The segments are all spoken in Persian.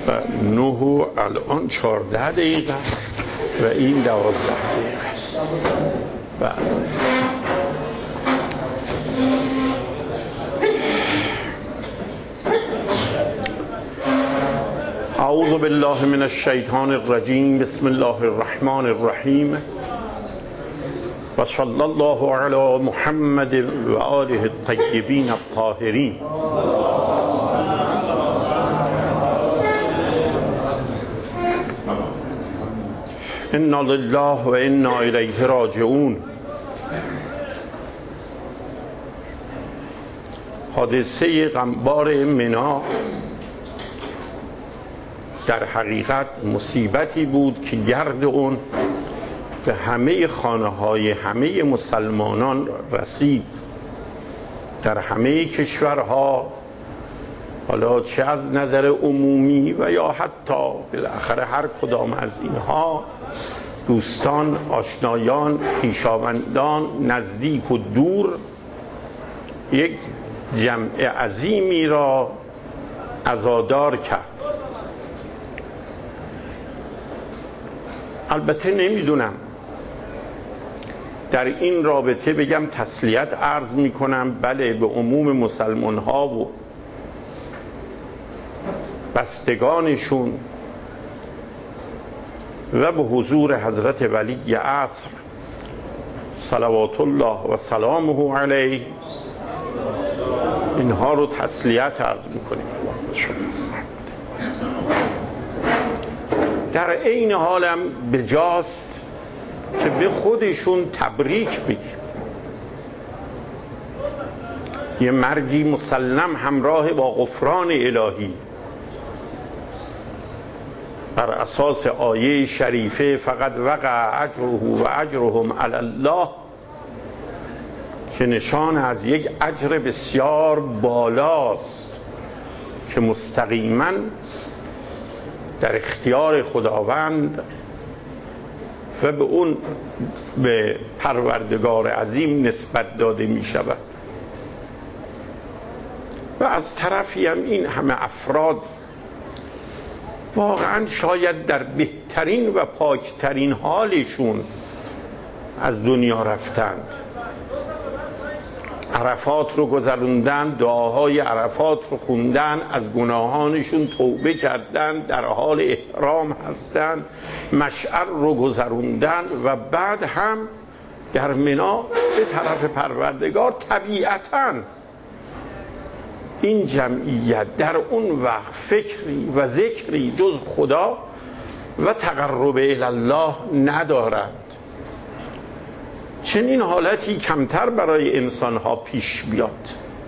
9 الان 14 دقیقه و این 12 دقیقه است. اعوذ بالله من الشیطان الرجیم. بسم الله الرحمن الرحیم و صلی الله علی محمد و آله الطیبین الطاهرین. انا لله و انا الیه راجعون. حادثه غمبار منی در حقیقت مصیبتی بود که گرد اون به همه خانه‌های همه مسلمانان رسید در همه کشورها، حالا چه از نظر عمومی و یا حتی بالاخره هر کدام از اینها دوستان، آشنایان، خویشاوندان نزدیک و دور یک جمع عظیمی را عزادار کرد. البته نمیدونم در این رابطه بگم تسلیت عرض میکنم بله به عموم مسلمان ها و بستگانشون و به حضور حضرت ولی عصر صلوات الله و سلامه علیه اینها رو تسلیت عرض میکنیم. در عین حالم بجاست که به خودشون تبریک بگیم. یه مرگی مسلم همراه با غفران الهی بر اساس آیه شریفه فقط وقع اجره و اجرهم علی الله که نشان از یک اجر بسیار بالاست که مستقیما در اختیار خداوند و به اون به پروردگار عظیم نسبت داده می شود. و از طرفی هم این همه افراد واقعا شاید در بهترین و پاکترین حالشون از دنیا رفتند، عرفات رو گذروندن، دعاهای عرفات رو خوندن، از گناهانشون توبه کردن، در حال احرام هستند، مشعر رو گذروندن و بعد هم در منی به طرف پروردگار. طبیعتاً این جمعیت در اون وقت فکری و ذکری جز خدا و تقرب الی الله ندارد. چنین حالتی کمتر برای انسانها پیش بیاد.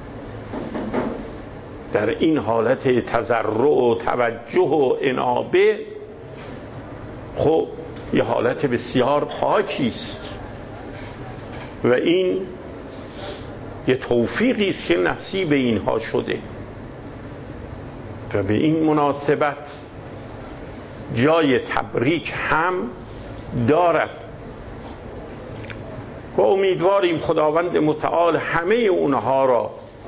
در این حالت تضرع و توجه و انابه خب یه حالت بسیار پاکی است و این یه توفیقی است که نصیب اینها شده و به این مناسبت جای تبریک هم دارد و امیدواریم خداوند متعال همه اونها را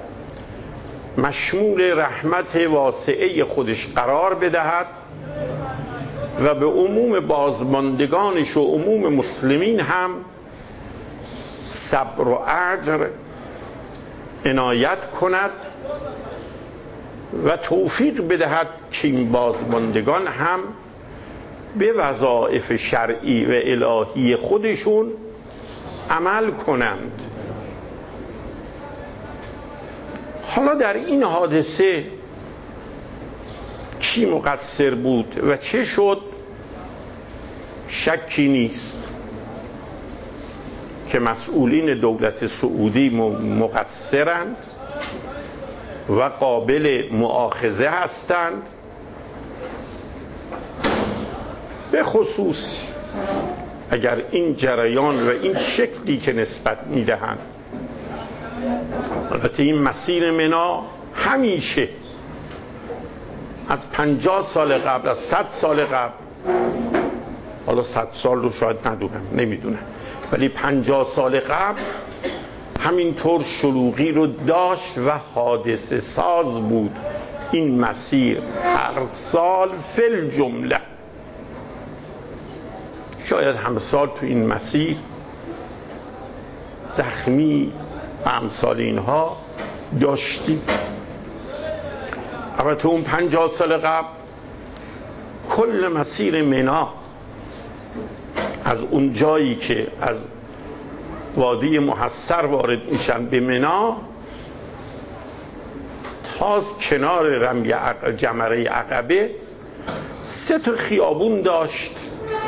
مشمول رحمت واسعه خودش قرار بدهد و به عموم بازماندگانش و عموم مسلمین هم صبر و اجر عنایت کند و توفیق بدهد که این بازماندگان هم به وظایف شرعی و الهی خودشون عمل کنند. حالا در این حادثه کی مقصر بود و چه شد؟ شکی نیست که مسئولین دولت سعودی مقصرند و قابل مؤاخذه هستند، به خصوص اگر این جریان و این شکلی که نسبت میدهند. البته این مسیر منی همیشه از 50 سال قبل، از 100 سال قبل، حالا 100 سال رو شاید نمیدونم ولی 50 سال قبل همینطور شلوغی رو داشت و حادثه ساز بود این مسیر هر سال فل جمله، شاید همه سال تو این مسیر زخمی و امثال اینها داشتیم. البته اون 50 سال قبل کل مسیر منا از اون جایی که از وادی محصر وارد میشن به منا تا کنار رمی جمره عقبه 3 تا خیابون داشت.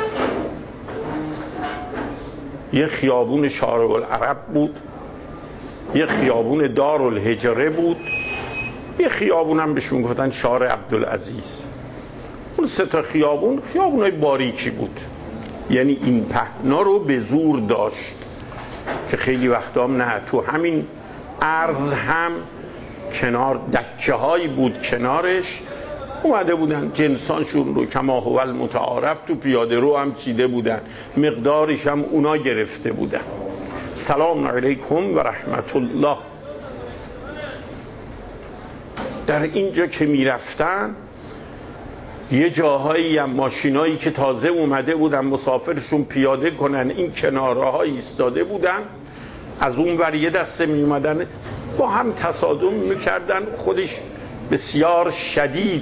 یه خیابون شارع العرب بود، یه خیابون دارالهجره بود، یه خیابون هم بهش میگفتن شارع عبدالعزیز. اون 3 تا خیابونای باریکی بود، یعنی این پهنا رو به زور داشت که خیلی وقتا هم نه. تو همین عرض هم کنار دکه هایی بود، کنارش اومده بودن جنسانشون رو کما هو المتعارف تو پیاده رو هم چیده بودن، مقدارش هم اونا گرفته بودن. سلام علیکم و رحمت الله. در اینجا که میرفتن یه جاهایی هم ماشینایی که تازه اومده بودن مسافرشون پیاده کنن این کناره ها ایستاده بودن، از اون ور یه دسته می اومدن با هم تصادم میکردن، خودش بسیار شدید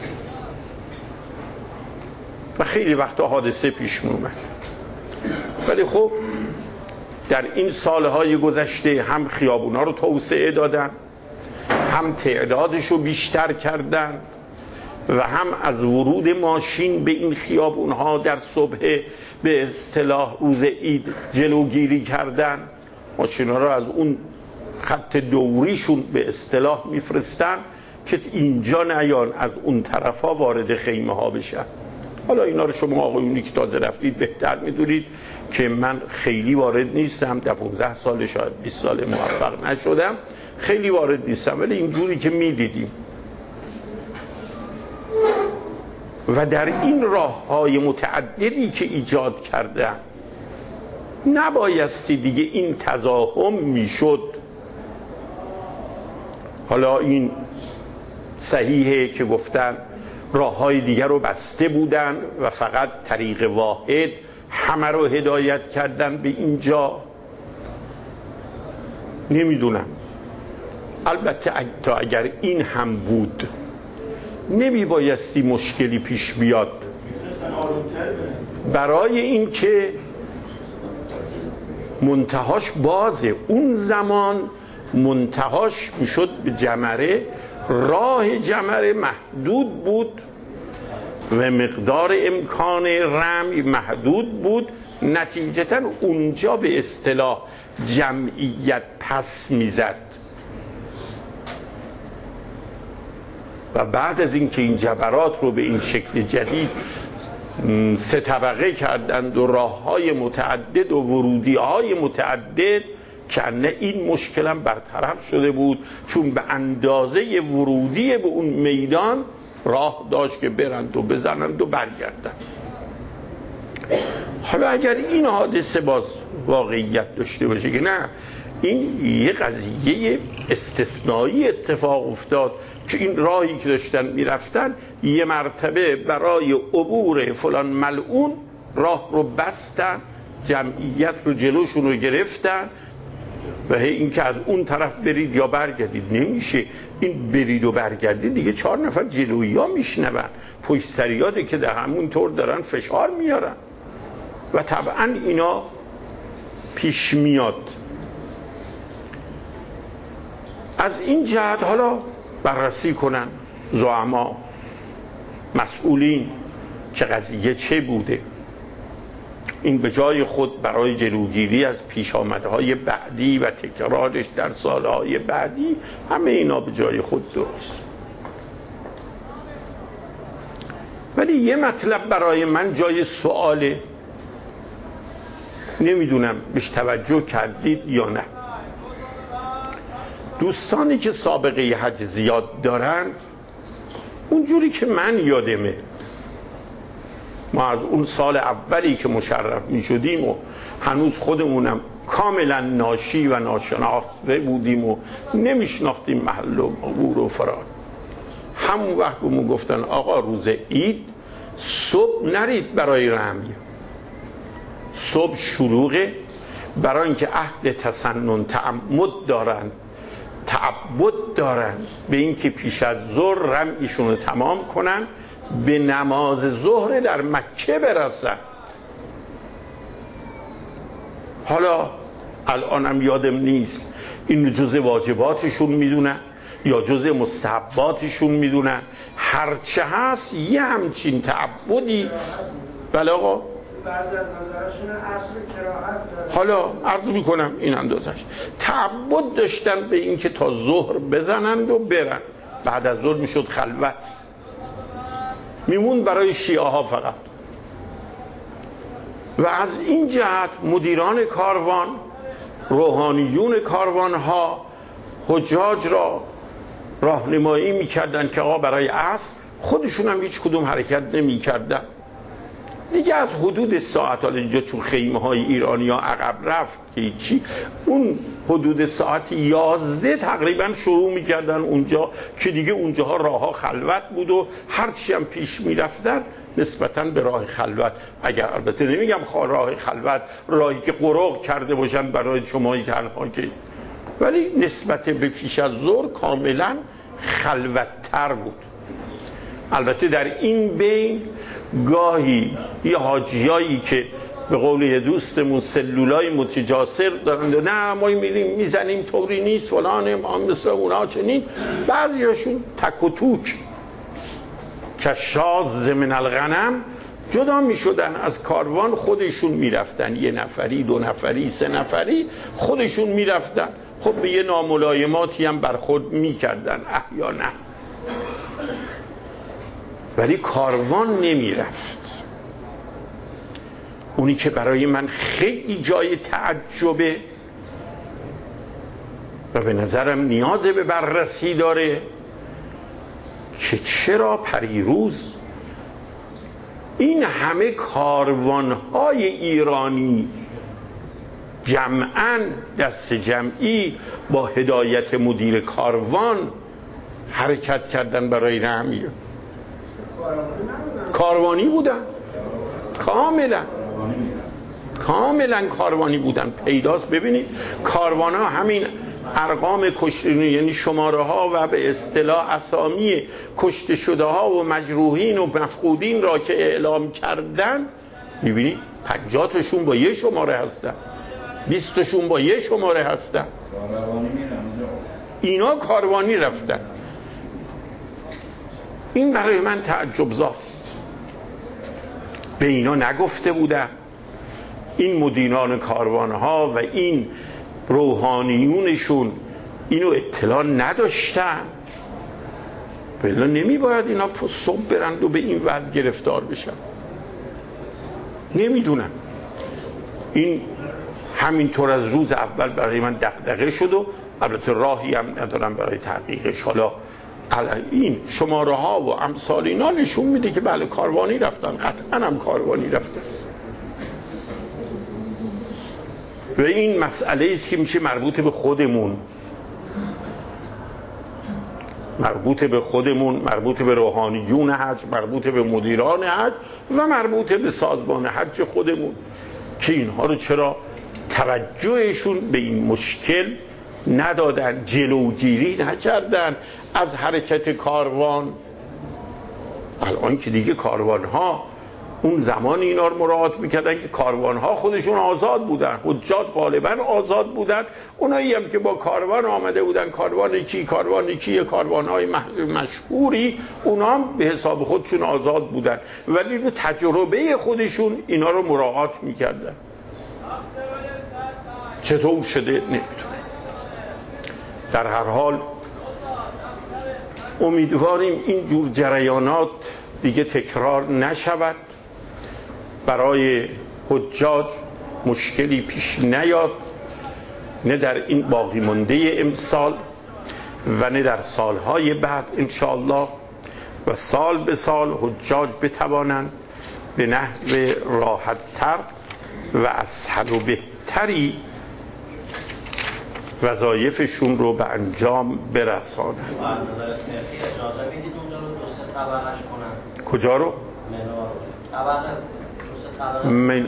و خیلی وقتا حادثه پیش می اومد. ولی خب در این سالهای گذشته هم خیابونا رو توسعه دادن، هم تعدادش رو بیشتر کردن و هم از ورود ماشین به این خیابونها در صبح به اصطلاح روز عید جلوگیری کردن. ماشینا رو از اون خط دوریشون به اصطلاح میفرستن که اینجا نیان، از اون طرفا وارد خیمه ها بشن. حالا اینا رو شما آقایونی که تازه رفتید بهتر میدونید که من خیلی وارد نیستم، در 15 سال شاید 20 سال موفق نشدم، خیلی وارد نیستم، ولی اینجوری که میدیدیم و در این راه های متعددی که ایجاد کردن نبایستی دیگه این تزاحم میشد. حالا این صحیحه که گفتن راه های دیگر رو بسته بودن و فقط طریق واحد همه رو هدایت کردن به اینجا، نمیدونم. البته تا اگر این هم بود نمی بایستی مشکلی پیش بیاد، برای این که منتهاش بازه. اون زمان منتهاش میشد به جمره، راه جمره محدود بود و مقدار امکان رمی محدود بود، نتیجتا اونجا به اصطلاح جمعیت پس میزد و بعد از اینکه این جبرات رو به این شکل جدید 3 طبقه کردند و راه‌های متعدد و ورودی‌های متعدد، کنه این مشکل هم برطرف شده بود، چون به اندازه ورودی به اون میدان راه داشت که برند و بزنند و برگردند. حالا اگر این حادثه باز واقعیت داشته باشه که نه، این یه قضیه استثنایی اتفاق افتاد که این راهی که داشتن میرفتن یه مرتبه برای عبور فلان ملعون راه رو بستن، جمعیت رو جلوشون رو گرفتن و این که از اون طرف برید یا برگردید نمیشه. این برید و برگردید دیگه 4 نفر جلویی ها میشنون، پشت سریاده که در همون طور دارن فشار میارن و طبعا اینا پیش میاد. از این جهت حالا بررسی کنن زعما مسئولین که قضیه چه بوده. این به جای خود برای جلوگیری از پیش آمدهای بعدی و تکرارش در سالهای بعدی، همه اینا به جای خود درست. ولی یه مطلب برای من جای سواله، نمیدونم بهش توجه کردید یا نه. دوستانی که سابقه حج زیاد دارن، اونجوری که من یادمه ما از اون سال اولی که مشرف می شدیم و هنوز خودمونم کاملا ناشی و ناشناخته بودیم و نمیشناختیم محل و امور و فرار، همون وقت به ما گفتن آقا روز عید صبح نرید برای رمی، صبح شلوغه، برای اینکه اهل تسنن تعمد دارن، تعبد دارن به اینکه پیش از ظهر رمیشون رو تمام کنن، به نماز ظهر در مکه برسن. حالا الانم یادم نیست این جزء واجباتشون میدونن یا جزء مستحباتشون میدونن، هرچه هست یه همچین تعبدی. بله آقا، بعضی از نظرشون اصل کراهت داره. حالا عرض میکنم این اندازش تعبد داشتن به این که تا ظهر بزنند و برن، بعد از ظهر میشد خلوت، میمون برای شیعه ها فقط. و از این جهت مدیران کاروان، روحانیون کاروان ها حجاج را راهنمایی میکردن که آقا برای عصر، خودشون هم هیچ کدوم حرکت نمیکردن دیگه. از حدود ساعت، حالا اینجا چون خیمه های ایرانی ها عقب رفت که هیچی، اون حدود ساعت 11 تقریبا شروع میکردن اونجا که دیگه اونجاها راه ها خلوت بود و هرچی هم پیش میرفتن نسبتاً به راه خلوت، اگر البته نمیگم راه خلوت راهی که قرق کرده باشن برای شمایی تنها که، ولی نسبت به پیش از ظهر کاملا خلوت‌تر بود. البته در این بین گاهی یه حاجیایی که به قول یه دوستمون سلولای متجاسر دارن، نه ما میریم میزنیم طوری نیست فلانه، ما مثل اونا چنین، بعضیاشون تک و توک کشاز من الغنم جدا میشدن از کاروان، خودشون میرفتن، یه نفری، دو نفری، سه نفری خودشون میرفتن. خب به یه ناملایماتی هم برخورد میکردن احیانا، ولی کاروان نمیرفت. اونی که برای من خیلی جای تعجبه و به نظرم نیاز به بررسی داره که چرا پریروز این همه کاروان‌های ایرانی جمعاً دست جمعی با هدایت مدیر کاروان حرکت کردن برای رمی؟ کاروانی بودن، کاملا کاروانی بودن. پیداست، ببینید کاروان ها همین ارقام کشته، یعنی شماره ها و به اصطلاح اسامی کشته شده ها و مجروحین و مفقودین را که اعلام کردن، ببینید 50 تاشون با یه شماره هستن، 20 تاشون با یه شماره هستن. اینا کاروانی رفتن. این برای من تعجب زاست. به اینا نگفته بودن، این مدیران کاروانها و این روحانیونشون اینو اطلاع نداشتن؟ بلا نمی باید اینا صبح برند و به این وضع گرفتار بشن. نمیدونم. این همینطور از روز اول برای من دغدغه شد و البته راهی هم ندارم برای تحقیقش. حالا این شماره ها و امثال اینا نشون میده که بله کاروانی رفتن، قطعا هم کاروانی رفتن. و این مسئله است که میشه مربوط به خودمون، مربوط به روحانیون حج، مربوط به مدیران حج و مربوط به سازمان حج خودمون، که اینها رو چرا توجهشون به این مشکل ندادن، جلوگیری نکردن از حرکت کاروان. الان که دیگه کاروان ها، اون زمان اینا رو مراعات میکردن که کاروان ها خودشون آزاد بودن، حجاج غالبا آزاد بودن، اونایی هم که با کاروان آمده بودن، کاروان های مشهوری، اونا هم به حساب خودشون آزاد بودن، ولی رو تجربه خودشون اینا رو مراعات میکردن. چطور شده نمیدونم. در هر حال امیدواریم این جور جریانات دیگه تکرار نشود، برای حجاج مشکلی پیش نیاد، نه در این باقی مانده امسال و نه در سالهای بعد انشاءالله، و سال به سال حجاج بتوانند به نحو راحت‌تر و اسهل و بهتری وظایفشون رو به انجام برسانند. از نظر فقهی اجازه میدید طبقهش کنن. کجا رو؟ طبقه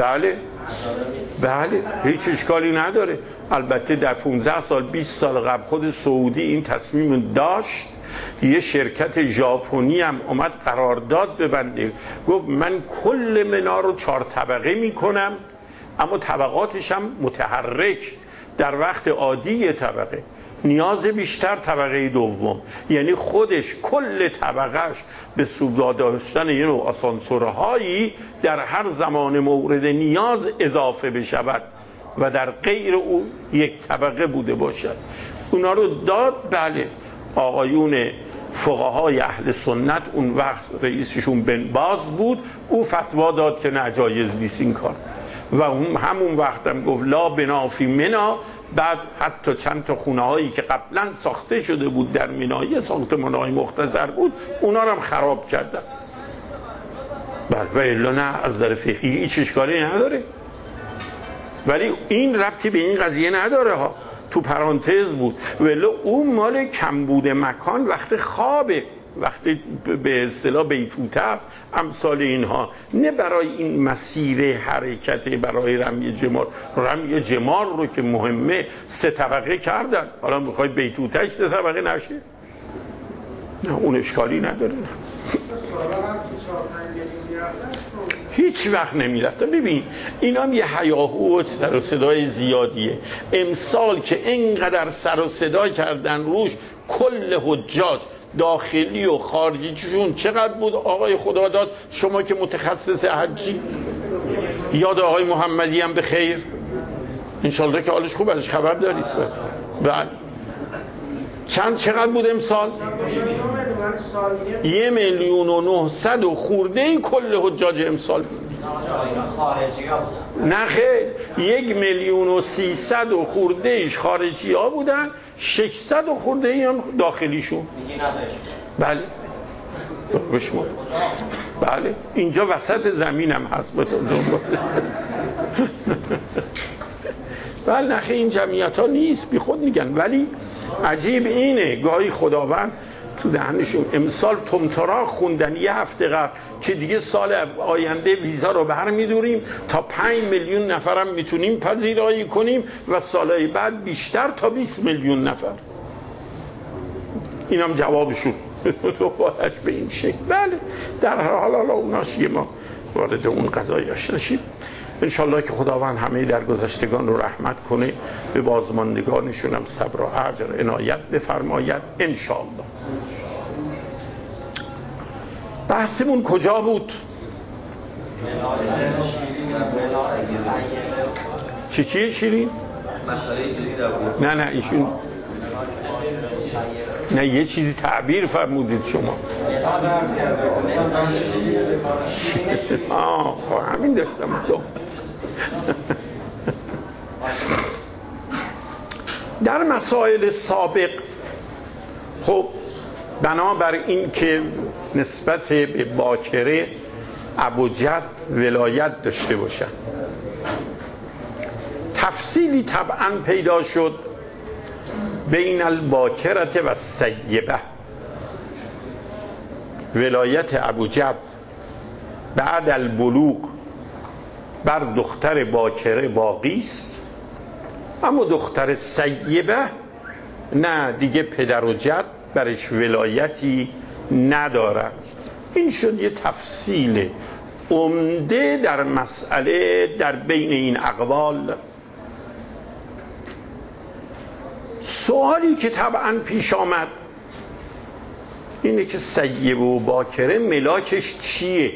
بله هیچ اشکالی نداره. البته در 15 سال 20 سال قبل خود سعودی این تصمیم داشت، یه شرکت ژاپنی هم اومد قرارداد ببنده، گفت من کل منا رو 4 طبقه میکنم، اما طبقاتش هم متحرک، در وقت عادی یه طبقه، نیاز بیشتر طبقه دوم، یعنی خودش کل طبقهش به سودا داشتن یه نوع آسانسورهایی در هر زمان مورد نیاز اضافه بشود و در غیر او یک طبقه بوده باشد. اونا رو داد. بله آقایون فقهای اهل سنت، اون وقت رئیسشون بن باز بود، او فتوا داد که ناجایز نیست این کار، و همون وقت هم گفت لا بنا فی منا. بعد حتی چند تا خونه هایی که قبلا ساخته شده بود در مینا، یه ساختمان‌های مختصر بود، اونا رو هم خراب کردن. بله و الا نه، از نظر فقهی هیچ اشکالی نداره، ولی این ربطی به این قضیه نداره ها، تو پرانتز بود. ولی اون مال کمبود مکان وقت خوابه، وقتی به اصطلاح بیتوته است، امثال اینها، نه برای این مسیر حرکت برای رمی جمار. رمی جمار رو که مهمه 3 طبقه کردن، حالا میخوای بیتوتهش 3 طبقه نشه؟ نه اون اشکالی نداره. نه هیچ وقت نمیرفته. ببین اینا هم یه هیاهو و سر و صدای زیادیه. امسال که اینقدر سر و صدا کردن روش، کل حجاج داخلی و خارجیشون چقدر بود آقای خداداد؟ شما که متخصص حجی، یاد آقای محمدی هم به خیر انشالله که حالش خوب، ازش خبر دارید؟ بله چقدر بود امسال؟ 1,900,000 و خورده ای کل حجاج امسال بود. نه خیر، 1,300,000 و خورده ایش خارجی ها بودن، 600 و خورده ای هم داخلیشون. بله بشمار. بله اینجا وسط زمینم هست بله نخی این جمعیت ها نیست، بی خود میگن. ولی عجیب اینه گاهی خداوند تو دهنشون. امسال تمترا خوندن یه هفته قبل که دیگه سال آینده ویزا رو برمی‌داریم تا 5 میلیون نفرم میتونیم پذیرایی کنیم و سالهای بعد بیشتر تا 20 میلیون نفر. اینم جوابشون دوبارش به این شکل. بله در هر حال حالا اوناش یه ما وارد اون قضایاش نشیم. انشالله که خداوند همه درگذشتگان رو رحمت کنه، به بازماندگانشون هم صبر و اجر عنایت بفرماید انشالله. بحثمون کجا بود؟ چی شیرین؟ نه ایشون نه یه چیزی تعبیر فرمودید شما. همین داشتم. در مسائل سابق خب بنابر این که نسبت به باکره ابوجد ولایت داشته باشن، تفصیلی طبعا پیدا شد بین الباکرت و السیبه. ولایت ابوجد بعد البلوغ بر دختر باکره باقی است، اما دختر سیبه نه، دیگه پدر و جد برش ولایتی ندارن. این شد یه تفصیل عمده در مسئله در بین این اقوال. سوالی که طبعا پیش آمد اینه که سیبه و باکره ملاکش چیه؟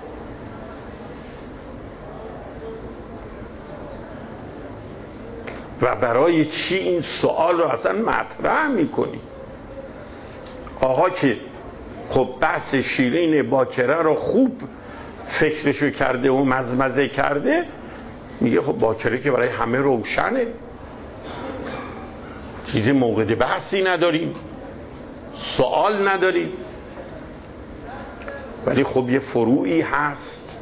و برای چی این سوال رو اصلا مطرح میکنی؟ آقا که خب بحث شیرین باکره رو خوب فکرشو کرده و مزمزه کرده، میگه خب باکره که برای همه روشنه، چیزی موقع بحثی نداریم، سوال نداریم. ولی خب یه فروعی هست.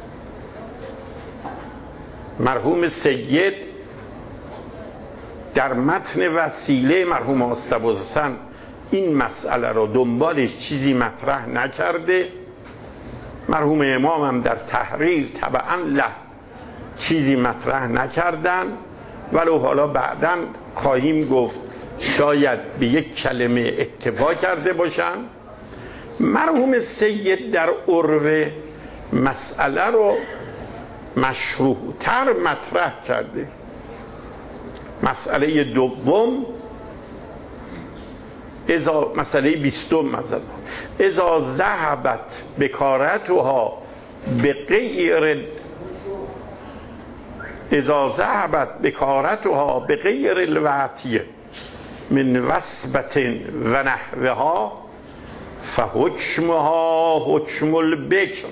مرحوم سید در متن وسیله مرحوم استبوزسن این مسئله رو دنبالش چیزی مطرح نکرده. مرحوم امام هم در تحریر طبعا چیزی مطرح نکردن، ولو حالا بعداً خواهیم گفت شاید به یک کلمه اکتفا کرده باشن. مرحوم سید در عروه مسئله رو مشروح‌تر مطرح کرده. مسئله دوم، مسئله 20 اذا ذهبت بکارتها بغیر الوعطی من وصبة و نحوها فحکمها حکم البکر.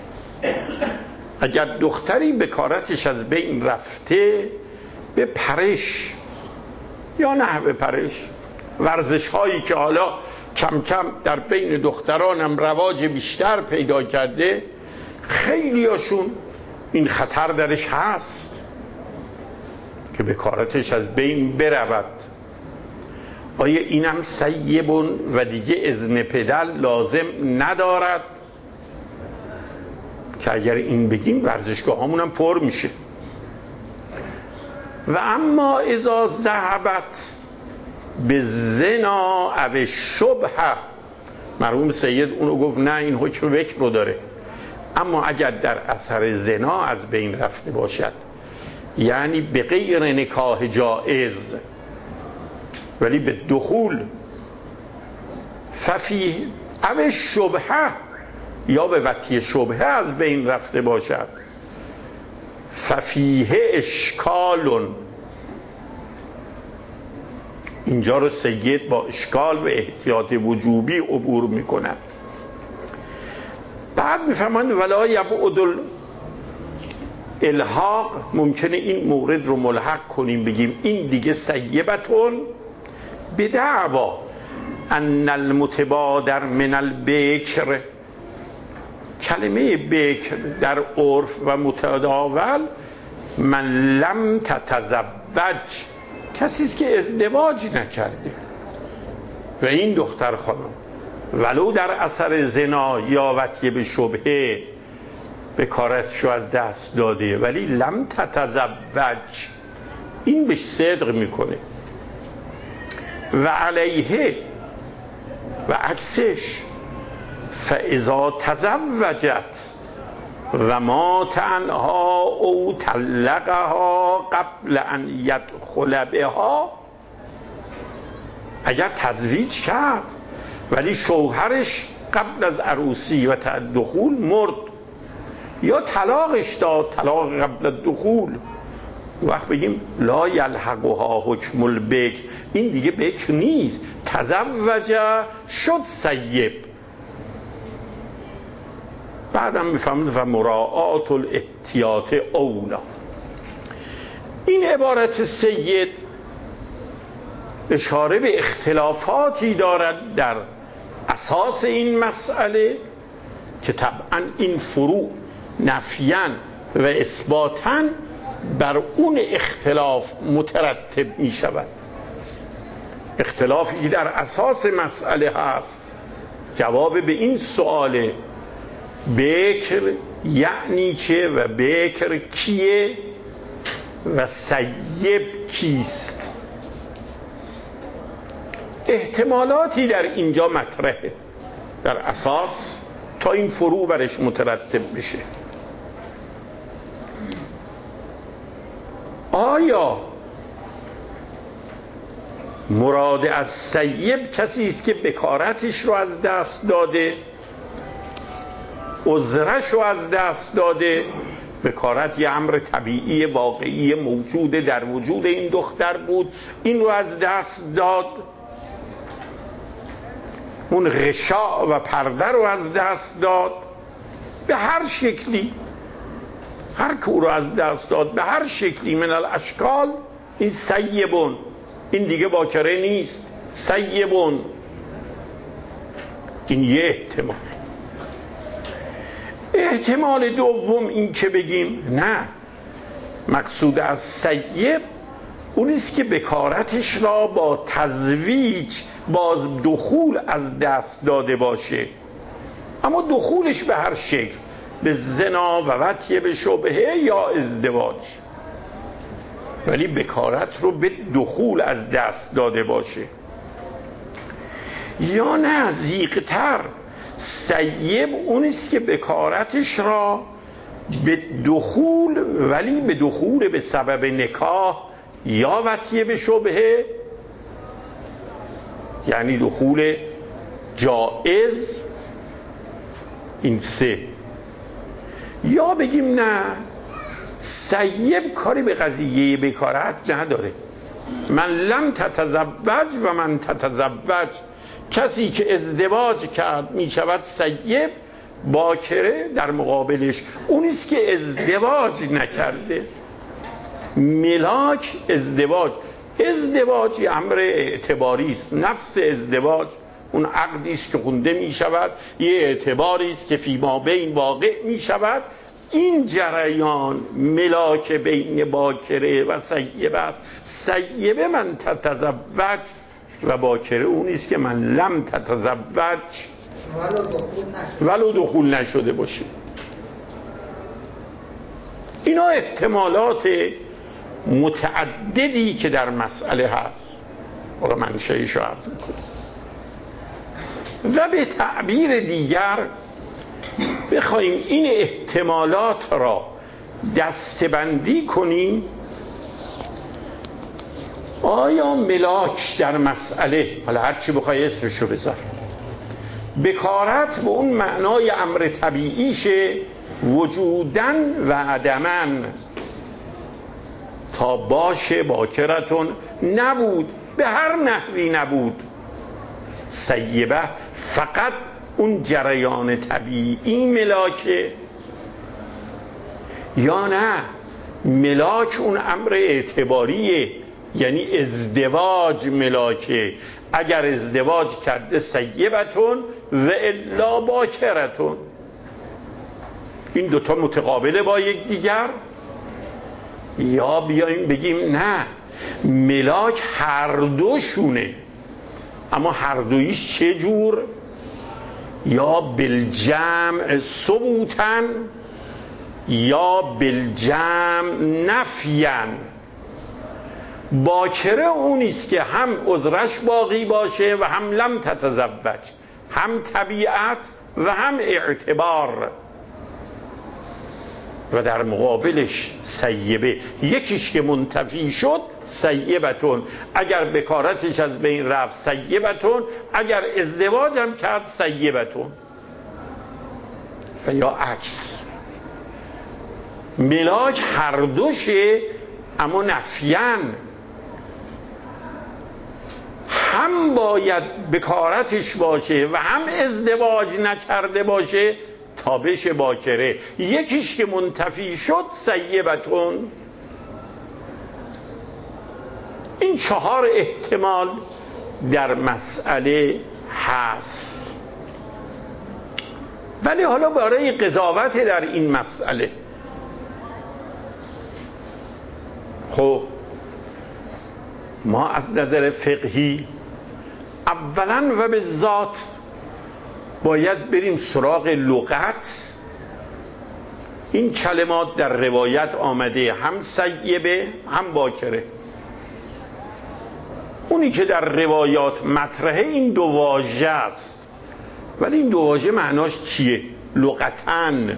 اگر دختری بکارتش از بین رفته به پرش یا نحو پرش، ورزش هایی که حالا کم کم در بین دخترانم رواج بیشتر پیدا کرده، خیلی هاشون این خطر درش هست که بکارتش از بین برود. آیا اینم سیبون و دیگه اذن پدر لازم ندارد؟ که اگر این بگیم ورزشگاه همونم پر میشه. و اما اذا ذهبت به زنا او شبه، مرحوم سید اونو گفت نه این حکم بکر رو داره، اما اگر در اثر زنا از بین رفته باشد، یعنی به غیر نکاح جائز ولی به دخول، ففیه او شبه، یا به وطی شبهه از بین رفته باشد، ففیه اشکال. اینجا رو سید با اشکال و احتیاط وجوبی عبور میکند. بعد میفرماند ولا یبعد الحاق، ممکنه این مورد رو ملحق کنیم بگیم این دیگه سیبتون بدعوا ان المتبادر من البکر. کلمه بکر در عرف و متداول من لم تتزوج، کسی است که ازدواج نکرده. و این دختر خانم ولو در اثر زنا یا وطی به شبهه بکارتشو از دست داده ولی لم تتزوج، این بهش صدق میکنه. و علیه و عکسش فاذا تزوجت و مات عنها او طلقها قبل ان یدخل بها، اگر تزویج کرد ولی شوهرش قبل از عروسی و دخول مرد یا طلاقش داد، طلاق قبل الدخول، وقت بگیم لا یلحقها حکم البکر، این دیگه بکر نیست، تزوجه شد سیب. بعدم میفهمید و مراعات الاحتیاط اولا. این عبارت سید اشاره به اختلافاتی دارد در اساس این مسئله که طبعا این فروع نفیاً و اثباتاً بر اون اختلاف مترتب می شود. اختلافی در اساس مسئله هست. جواب به این سؤال بکر یعنی چه و بکر کیه و سیب کیست؟ احتمالاتی در اینجا مطرحه در اساس تا این فروع برش مترتب بشه. آیا مراد از سیب کسی است که بکارتش رو از دست داده، عذرش رو از دست داده؟ بکارت یه امر طبیعی واقعی موجود در وجود این دختر بود، این رو از دست داد. اون غشاء و پرده رو از دست داد. به هر شکلی هر که او رو از دست داد به هر شکلی من الاشکال، این سیبون، این دیگه باکره نیست، سیبون. این یه احتمال. احتمال دوم این که بگیم نه، مقصود از سیب اونیست که بکارتش را با تزویج باز دخول از دست داده باشه، اما دخولش به هر شکل، به زنا و وطیه به شبهه یا ازدواج، ولی بکارت رو به دخول از دست داده باشه. یا نه ضیق‌تر، سیب اونیست که بکارتش را به دخول، ولی به دخول به سبب نکاح یا وطیه به شبهه، یعنی دخول جائز، این سه. یا بگیم نه، سیب کاری به قضیه بکارت نداره، من لم تتزوج و من تتزوج، کسی که ازدواج کرد می شود سیب، باکره در مقابلش اونیست که ازدواج نکرده. ملاک ازدواج امر اعتباری است، نفس ازدواج اون عقدی است که خونده می شود، یه اعتباری است که فی ما بین واقع می شود. این جریان ملاک بین باکره و سیبه است. سیبه من تتزوج و باکره اون است که من لم تتزوج ولو دخول نشده باشه. اینا احتمالات متعددی که در مسئله هست، حالا منشأش رو عرض می‌کنم. و به تعبیر دیگر بخوایم این احتمالات را دسته‌بندی کنیم، آیا ملاک در مسئله، حالا هر چی بخوای اسمشو بذار، بکارت به اون معنای امر طبیعیشه، وجودن و عدمن، تا باشه باکرتون نبود، به هر نحوی نبود. سیبه فقط اون جریان طبیعی ملاکه، یا نه ملاک اون امر اعتباریه، یعنی ازدواج ملاکه، اگر ازدواج کرده سیبتون و الا باکرتون. این دوتا متقابله با یک دیگر. یا بیاییم بگیم نه، ملاک هر دوشونه، اما هر دویش چه جور؟ یا بالجمع ثبوتن یا بالجمع نفیان. باکره اونیست که هم عذرش باقی باشه و هم لم تتزوج، هم طبیعت و هم اعتبار. و در مقابلش سیبه، یکیش که منتفی شد سیبتون، اگر بکارتش از بین رفت سیبتون، اگر ازدواج هم کرد سیبتون. و یا عکس، ملاک هر دوشه اما نفیان، هم باید بکارتش باشه و هم ازدواج نکرده باشه تا بشه باکره. یکیش که منتفی شد سیبتون. این 4 احتمال در مسئله هست. ولی حالا برای قضاوت در این مسئله، خب ما از نظر فقهی اولا و به ذات باید بریم سراغ لغت. این کلمات در روایت آمده، هم سیبه هم باکره. اونی که در روایات مطرحه این دو واژه است، ولی این دو واژه معناش چیه لغتاً؟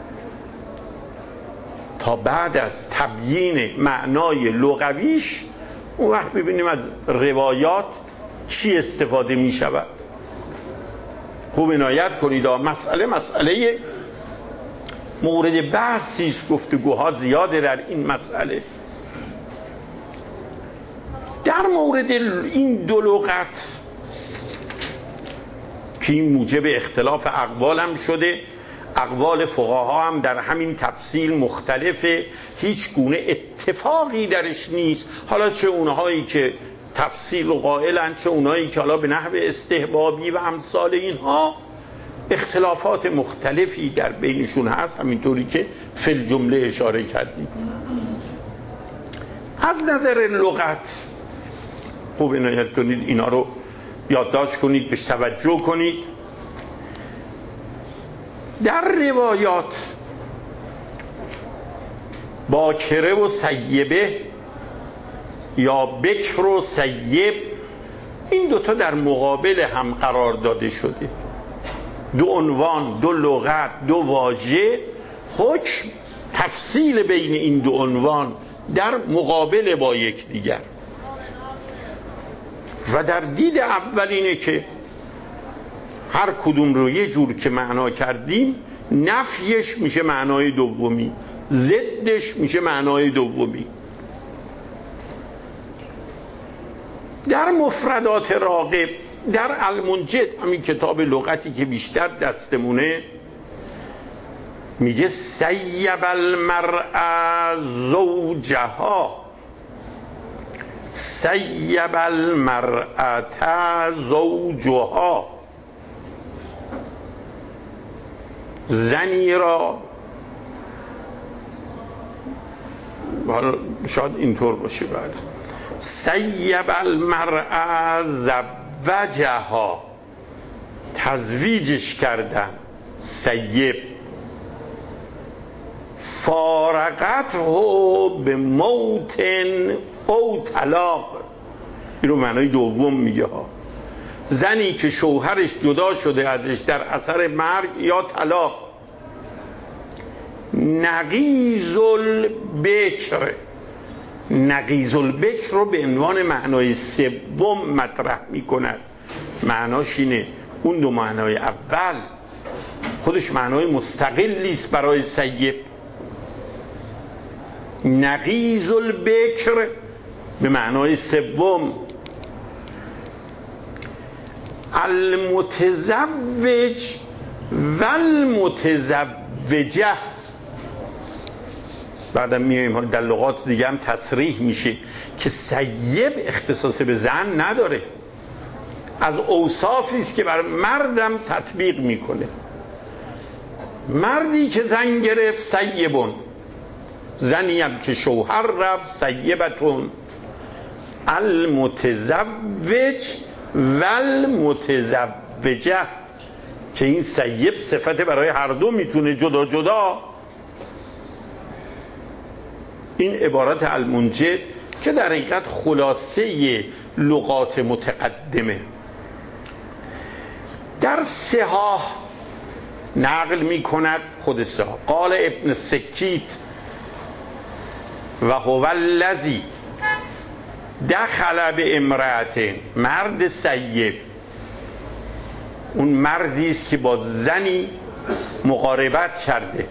تا بعد از تبیین معنای لغویش اون وقت ببینیم از روایات چی استفاده می شود. خوب عنایت کنید، مسئله مورد بحثی است، گفتگوها زیاده در این مسئله. در مورد این دو لغت که این موجب اختلاف اقوال هم شده، اقوال فقها هم در همین تفصیل مختلفه، هیچ گونه اتفاقی درش نیست. حالا چه اونهایی که تفصیل و قائلن، چه اونهایی که حالا به نحو استحبابی و امثال اینها، اختلافات مختلفی در بینشون هست، همینطوری که فی الجمله اشاره کردیم. از نظر لغت خوب عنایت کنید، اینا رو یادداشت کنید، بهش توجه کنید. در روایات باکره و سیبه یا بکر و سیب، این دوتا در مقابل هم قرار داده شده. دو عنوان، دو لغت، دو واژه، حکم تفصیل بین این دو عنوان در مقابل با یکدیگر. و در دید اول اینه که هر کدوم رو یه جور که معنا کردیم، نفیش میشه معنای دومی، ضدش میشه معنای دومی. در مفردات راغب در المنجد، همین کتاب لغتی که بیشتر دستمونه، میگه سیب المرأة زوجها، سیب المرأة زوجها، زنی را، شاید اینطور باشه، بله، سیب المرأة زوجها، تزویجش کردن، سیب، فارقته به موت او طلاق، این رو معنای دوم میگه ها، زنی که شوهرش جدا شده ازش در اثر مرگ یا طلاق. نقیض البکر، نقیض البکر رو به عنوان معنای سوم مطرح میکند. معناش اینه اون دو معنای اول خودش معنای مستقلی است برای سیب. نقیض البکر به معنای سوم. المتزوج و المتزوجه، بعدم میایم در لغات دیگه هم تصریح میشه که سیب اختصاص به زن نداره، از اوصافی است که بر مردم تطبیق میکنه. مردی که زن گرفت سیبون، زنی هم که شوهر رفت سیبتون. المتزوج و المتزوجه، که این سیب صفت برای هر دو میتونه جدا جدا. این عبارت المنجد که در حقیقت خلاصه لغات متقدمه. در صحاح نقل می کند خود صحاح، قال ابن سکیت و هو الذی دخل به امرأة، مرد سیب اون مردی است که با زنی مقاربت کرده.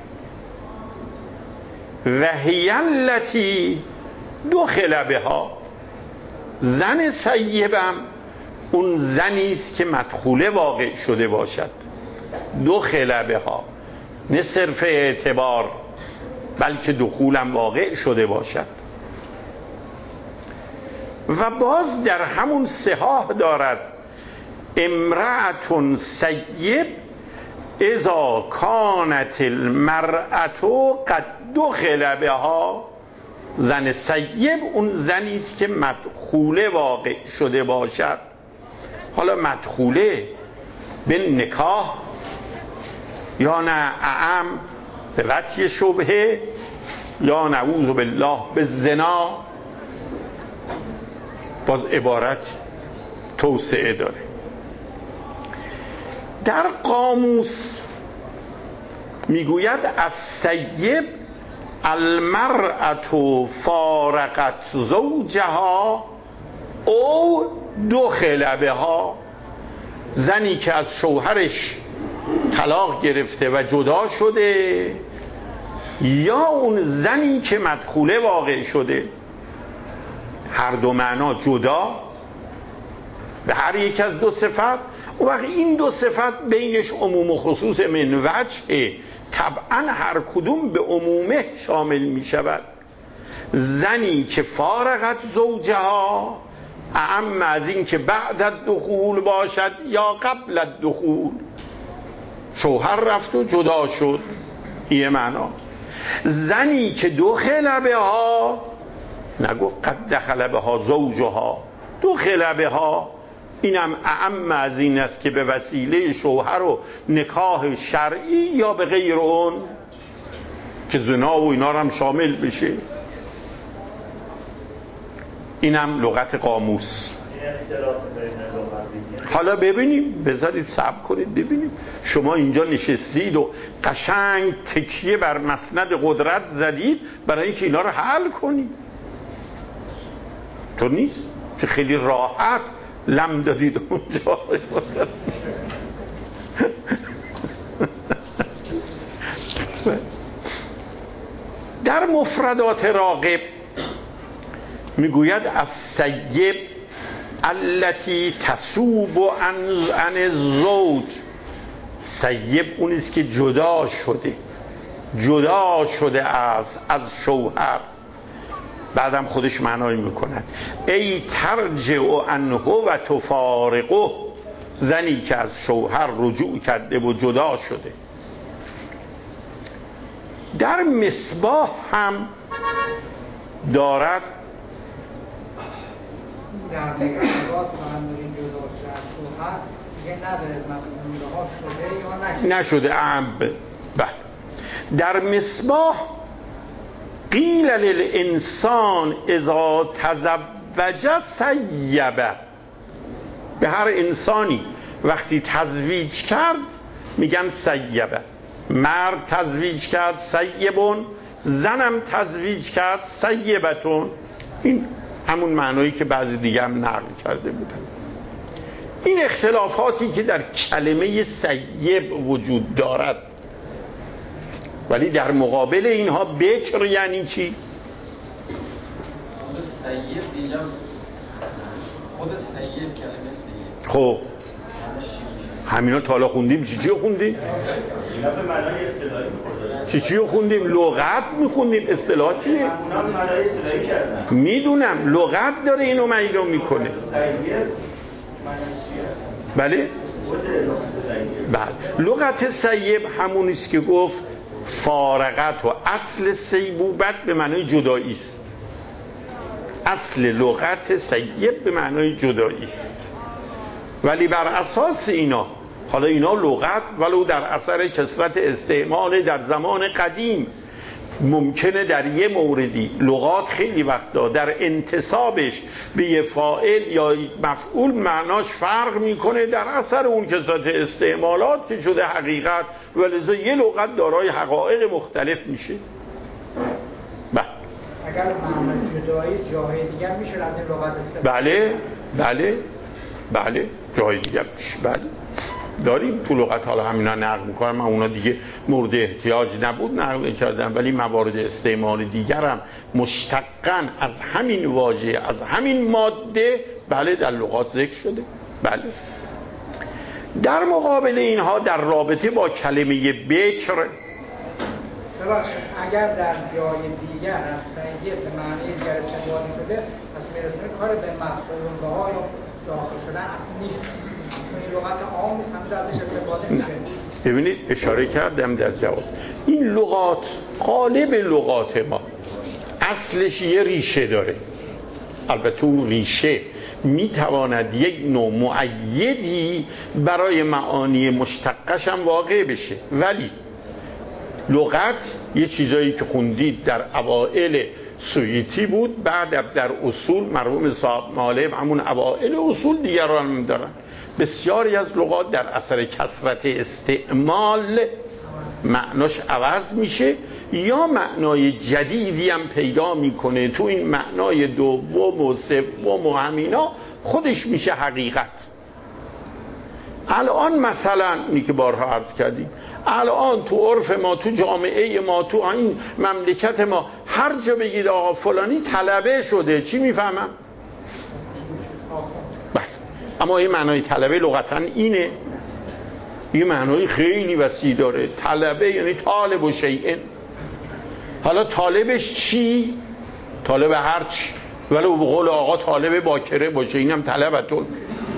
و هی التی دخل بها، زن سیبم اون زنی است که مدخوله واقع شده باشد. دخل بها نه صرف اعتبار بلکه دخولم واقع شده باشد. و باز در همون صحاح دارد امرأة سیب اذا کانت المرأة قد دخل بها، زن سیب اون زنی است که مدخوله واقع شده باشد. حالا مدخوله به نکاح یا نه اعم به وجه شبهه یا نعوذ بالله به زنا، باز عبارت توسعه داره. در قاموس میگوید از سیب المرأة فارقت زوجها او دخل بها، زنی که از شوهرش طلاق گرفته و جدا شده یا اون زنی که مدخوله واقع شده. هر دو معنا جدا به هر یک از دو صفت. اون وقت این دو صفت بینش عموم و خصوص من وجه، طبعا هر کدوم به عمومه شامل می شود. زنی که فارغت زوجها، اعم از این که بعد الدخول باشد یا قبل الدخول، شوهر رفت و جدا شد، این معنا. زنی که دخل بها، نگو قد دخل بها زوجها، دخل بها، اینم اعم از این است که به وسیله شوهر و نکاح شرعی یا به غیر اون که زنا و اینا هم شامل بشه. اینم لغت قاموس. حالا ببینیم، بذارید صبر کنید ببینیم. شما اینجا نشستید و قشنگ تکیه بر مسند قدرت زدید برای اینکه اینا رو حل کنید. تو نیست که خیلی راحت لم دادید اونجا. در مفردات راغب میگوید از سیب التي تسوب عن الزوج. سیب اونیست که جدا شده از شوهر. بعدم خودش معنای میکند ای ترجع عنه و تفارقه، زنی که از شوهر رجوع کرده و جدا شده. در مصباح هم دارد در مقابلات فرمودین جدا شده از شوهر دیگه نداره مقابله ها شده یا نشده. بله. در مصباح قیل للانسان اذا تزوج سیبه. به هر انسانی وقتی تزویج کرد میگن سیبه. مرد تزویج کرد سیبون، زنم تزویج کرد سیبتون. این همون معنایی که بعضی دیگه هم نقل کرده بودن. این اختلافاتی که در کلمه سیب وجود دارد، ولی در مقابل اینها بکر یعنی چی؟ سیب اینجا خود سیب کلمه سیب. خب همینا تا حالا خوندیم. چی خوندیم؟ اینا به معنای اصطلاحی می‌خوردن. چی خوندیم؟ لغت می‌خوندیم. اصطلاح چیه؟ اونا معنای اصطلاحی کردن. میدونم لغت داره اینو معلوم میکنه. سیب معنیش چیه؟ بله؟ بله. لغت سیب همونیست که گفت فارقت و اصل سیبوبت به معنای جدایی است. اصل لغت سیب به معنای جدایی است. ولی بر اساس اینا، حالا اینا لغت ولو در اثر کثرت استعمال در زمان قدیم، ممکنه در یه موردی لغات خیلی وقتا در انتسابش به یه فاعل یا مفعول معناش فرق میکنه در اثر اون کثرت استعمالات که شده حقیقت، ولذا یه لغت دارای حقایق مختلف میشه. اگر معنی جدایی جای دیگر میشه از این لغت استفاده. بله جای دیگر میشه. بله داریم تو لغت. حالا همینا نقل میکنم، من اونا دیگه مورد احتیاج نبود نقل کردم، ولی موارد استعمال دیگر هم مشتقاً از همین واژه، از همین ماده، بله در لغات ذکر شده. بله. در مقابل اینها در رابطه با کلمه بکر، اگر در جای دیگر از سیب به معنی دیگر استفاده شده پس میرسونه کار به مفعول بها یا داخل شدن اصلا نیست، چون این لغت عام نیست، همینجا ازش استفاده میشه. ببینید اشاره کردم در جواب، این لغات قالب لغات ما اصلش یه ریشه داره. البته اون ریشه میتواند یک نوع مؤیدی برای معانی مشتقش هم واقع بشه، ولی لغت یه چیزایی که خوندید در اوائل سویتی بود، بعد در اصول مرحوم صاحب مالب همون اوائل اصول دیگران هم دارن. بسیاری از لغات در اثر کثرت استعمال معناش عوض میشه یا معنای جدیدی هم پیدا میکنه. تو این معنای دوم و سوم و همینا خودش میشه حقیقت. الان مثلا اینی که بارها عرض کردیم، الان تو عرف ما، تو جامعه ما، تو این مملکت ما، هر جا بگید آقا فلانی طلبه شده، چی میفهمم؟ بله. اما این معنای طلبه لغتاً اینه، این معنای خیلی وسیع داره. طلبه یعنی طالب و شیئن. حالا طالبش چی؟ طالب هرچی، ولی به قول آقا طالب باکره باشه، اینم طلبتون.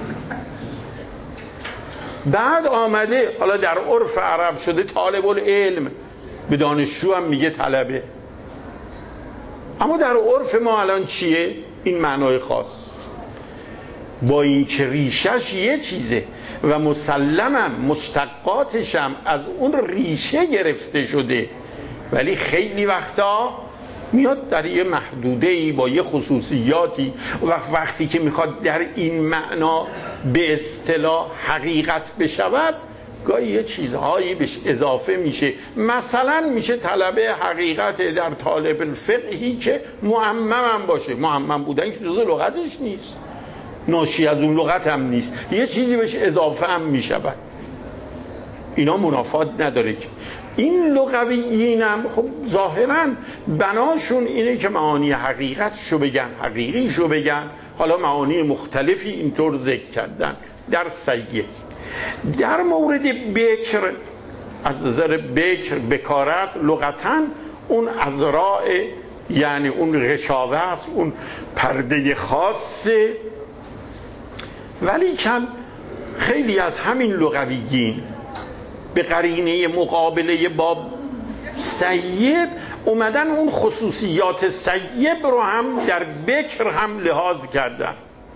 بعد آمده حالا در عرف عرب شده طالب العلم، به دانشجو هم میگه طلبه. اما در عرف ما الان چیه؟ این معنای خاص. با اینکه ریشش یه چیزه و مسلمم مشتقاتش هم از اون ریشه گرفته شده، ولی خیلی وقتا میاد در یه محدوده‌ای با یه خصوصیاتی وقتی که میخواد در این معنا به اصطلاح حقیقت بشود، گاهی یه چیزهایی بهش اضافه میشه. مثلا میشه طلبه حقیقت در طالب الفقهی که معمم باشه. معمم بودن که جزء لغتش نیست، ناشی از اون لغت هم نیست، یه چیزی بهش اضافه هم میشود. اینا منافات نداره. که این لغویین هم خب ظاهراً بناشون اینه که معانی حقیقتشو بگن، حقیقیشو بگن. حالا معانی مختلفی اینطور ذکر کردن در سیه. در مورد بکر، از نظر بکر بکارت لغتاً اون ازراع، یعنی اون غشاوه است، اون پرده خاصه. ولی کن خیلی از همین لغویین به قرینه مقابله با سیب اومدن اون خصوصیات سیب رو هم در بکر هم لحاظ کردن،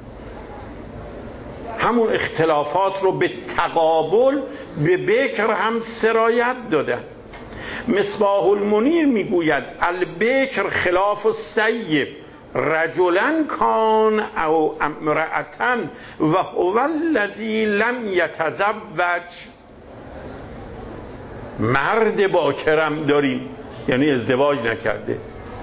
همون اختلافات رو به تقابل به بکر هم سرایت دادن. مصباح المنیر میگوید البکر خلاف السیب رجلن کان او امرأتن و هو الذی لم یتزوج. مرد باکرم داریم یعنی ازدواج نکرده،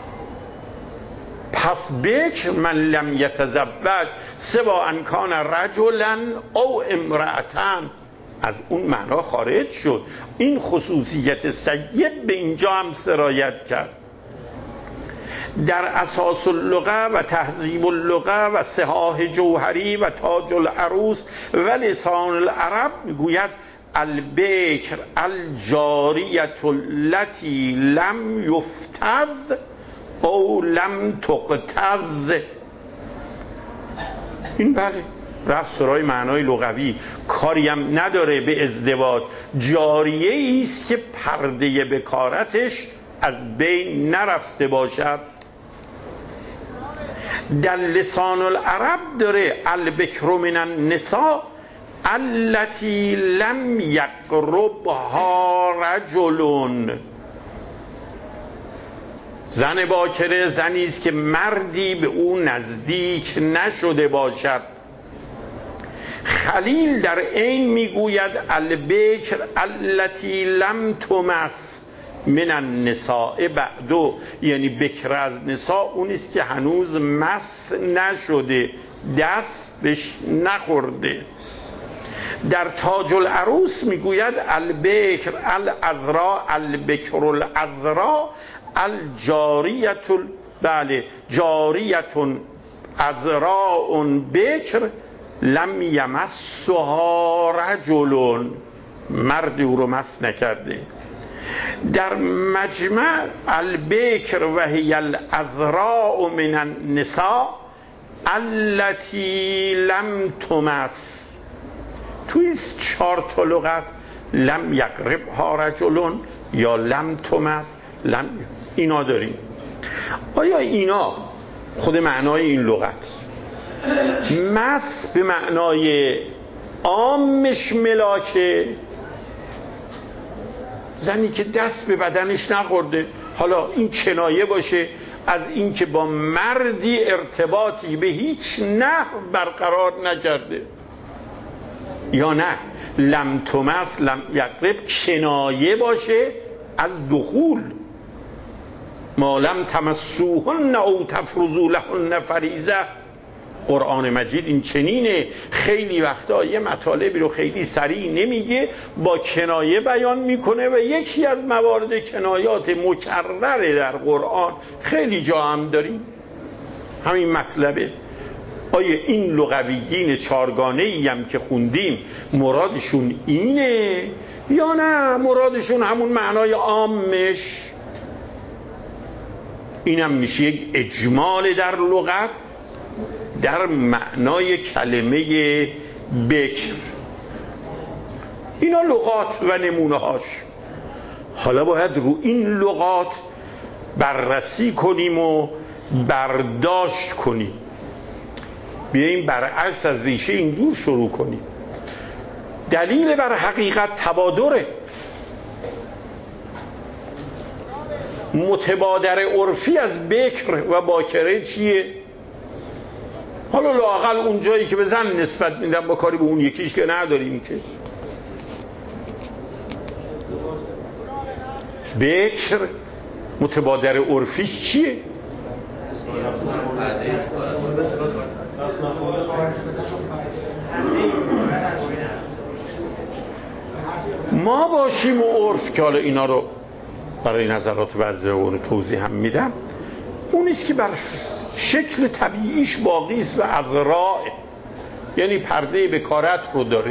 پس بکر من لم یتزوج سوا ان کان رجلا او امرأتن از اون معنا خارج شد. این خصوصیت سیب به اینجا هم سرایت کرد. در اساس اللغه و تهذیب اللغه و صحاح جوهری و تاج العروس و لسان العرب میگوید البکر الجاریة التي لم یفتز او لم تقتز. این بله رفت سرای معنای لغوی، کاری هم نداره به ازدواج. جاریه است که پرده بکارتش از بین نرفته باشد. در لسان العرب داره البکر من النساء التي لم یقربها رجل. زن باکره زنی است که مردی به او نزدیک نشده باشد. خلیل در عین میگوید البکر التي لم تمس من النساء بعدو، یعنی بکر از نساء اون است که هنوز مس نشده، دست بهش نخورده. در تاج العروس میگوید البکر العذراء البکر العذراء الجاریة، بله جاریة عذراء بکر لم یمسها رجل، مردی او رو مس نکرده. در مجمع البکر و هی العذراء من النساء التي لم تمس. توی 4 تا لغت لم یقربها رجل یا لم تمس اینا داریم. آیا اینا خود معنای این لغت مس به معنای عامش ملاکه، زنی که دست به بدنش نخورده، حالا این کنایه باشه از این که با مردی ارتباطی به هیچ نحو برقرار نکرده، یا نه لم تمس لم یقرب کنایه باشه از دخول، ما لم تمسوهن او تفرضوا لهن فریضه. قرآن مجید این چنینه، خیلی وقتا یه مطالبی رو خیلی سریع نمیگه، با کنایه بیان میکنه و یکی از موارد کنایات مکرره در قرآن خیلی جا هم داریم همین مطلبه. آیا این لغویین 4گانه‌ای هم که خوندیم مرادشون اینه یا نه مرادشون همون معنای عامش؟ اینم میشه یک اجمال در لغت در معنای کلمه بکر. اینا لغات و نمونه هاش. حالا باید رو این لغات بررسی کنیم و برداشت کنیم. بیاییم برعکس از ریشه اینجور شروع کنیم. دلیل بر حقیقت تبادره. متبادر عرفی از بکر و باکره چیه؟ حالا لااقل اون جایی که به زن نسبت میدن با کاری به اون یکیش که نداریم که بکر متبادر عرفیش چیه؟ ما باشیم و عرف که حالا اینا رو برای نظرات بعضی اون توضیح هم میدم، اونیست که بر شکل طبیعیش باقی است و از راه، یعنی پرده بکارت رو داره.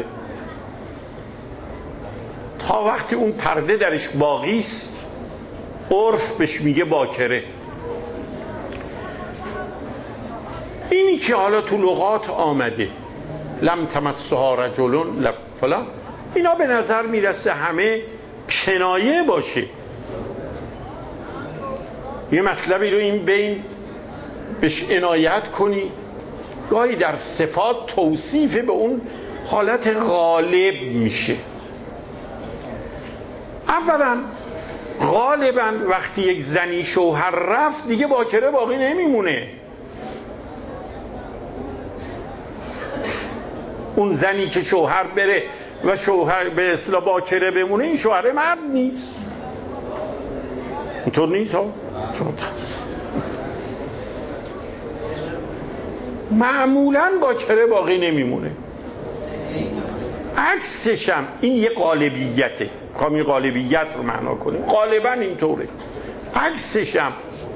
تا وقتی اون پرده درش باقی است عرف بهش میگه باکره. اینی که حالا تو لغات آمده لم تمسها رجل فلان، اینا به نظر میرسه همه کنایه باشه، یه مطلبی رو این بین بهش عنایت کنی. گاهی در صفات توصیف به اون حالت غالب میشه. اولا غالبا وقتی یک زنی شوهر رفت دیگه باکره باقی نمیمونه. اون زنی که شوهر بره و شوهر به اصطلاح باکره بمونه، این شوهر مرد نیست. اینطور نیست ها؟ شما معمولا باکره باقی نمیمونه. عکسش هم این یه غالبیته، کامی غالبیت رو معنا کنیم، غالبا اینطوره. عکسش هم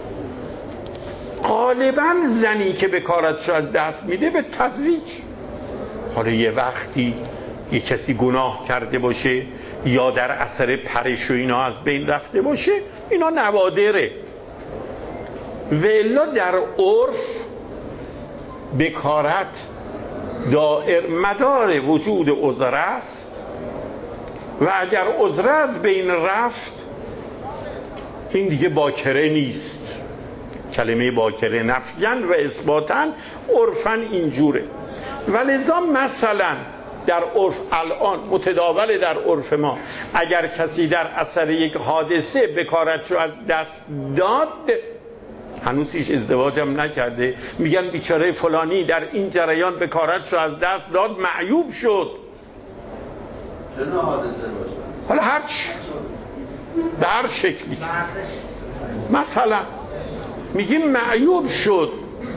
غالبا زنی که بکارتش از دست میده به تزویج. حالا یه وقتی یه کسی گناه کرده باشه یا در اثر پرش و اینا از بین رفته باشه، اینا نوادره. و الا در عرف بکارت دائر مدار وجود عذر است و اگر عذر از بین رفت این دیگه باکره نیست. کلمه باکره نفیاً و اثباتاً عرفاً اینجوره. ولذا مثلا در عرف الان متداول در عرف ما، اگر کسی در اثر یک حادثه بکارتشو از دست داد، هنوز هیچ ازدواج هم نکرده، میگن بیچاره فلانی در این جریان بکارتشو از دست داد معیوب شد. چه حادثه باشه؟ حالا به هر شکلی مثلا میگیم معیوب شد،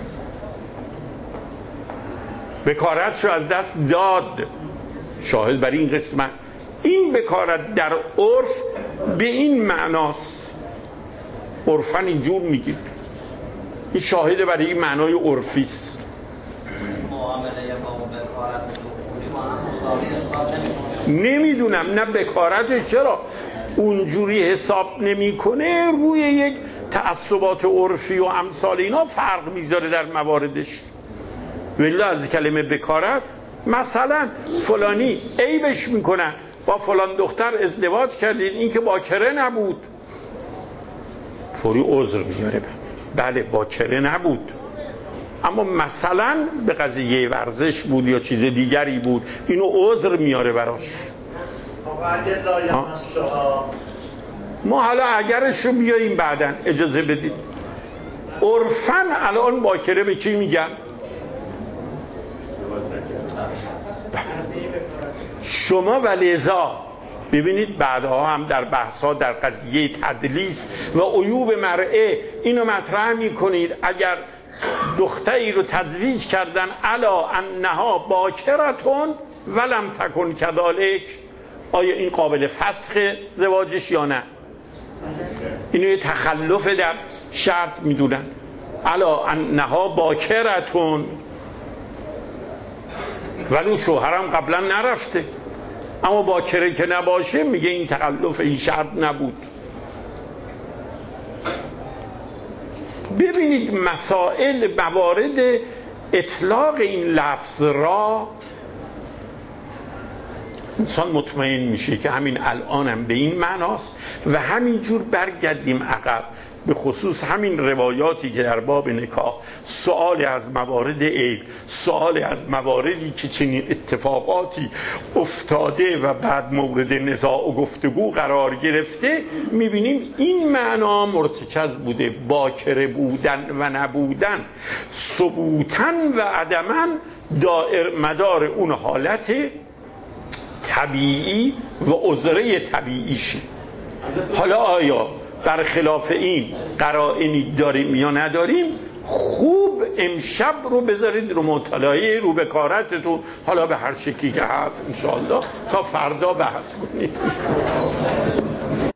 بکارتشو از دست داد. شاهد برای این قسمت این بکارت در عرف به این معناست. عرفاً اینجور میگیم، این شاهد برای این معنای عرفی است. معامله با بکارت با هم مساوی حساب نمی‌کنه. نمیدونم نه بکارتش چرا اونجوری حساب نمیکنه، روی یک تعصبات عرفی و امثال اینا فرق میذاره در مواردش. ولی از کلمه بکارت مثلا فلانی عیبش میکنن، با فلان دختر ازدواج کردین، این که باکره نبود، فوری عذر میاره، بله باکره نبود، اما مثلا به قضیه ورزش بود یا چیز دیگری بود، اینو عذر میاره براش. ما حالا اگرش رو بیاییم بعدن اجازه بدید. عرفاً الان باکره به چی میگن؟ شما ولذا ببینید بعدها هم در بحث‌ها در قضیه تدلیس و عیوب مرئه اینو مطرح می‌کنید. اگر دختری رو تزویج کردن الا انها باکرتون ولم تکن کذالک، آیا این قابل فسخ زواجش یا نه؟ اینو یه تخلف در شرط میدونن. الا انها باکرتون، ولی شوهرم قبلا نرفته، اما باکره که نباشه میگه این تخلف این شرط نبود. ببینید مسائل موارد اطلاق این لفظ را انسان مطمئن میشه که همین الانم به این معناست و همینجور برگردیم عقب، به خصوص همین روایاتی که در باب نکاح سؤال از موارد عیب، سؤال از مواردی که چنین اتفاقاتی افتاده و بعد مورد نزاع و گفتگو قرار گرفته، میبینیم این معنا مرتکز بوده. باکره بودن و نبودن، ثبوتن و عدمن، دائر مدار اون حالت طبیعی و عذره طبیعیشه. حالا آیا برخلاف این قرائنی داریم یا نداریم؟ خوب امشب رو بذارید رو مطالعه، رو به کارتتون، حالا به هر شکلی که هست انشاءالله تا فردا بحث کنید.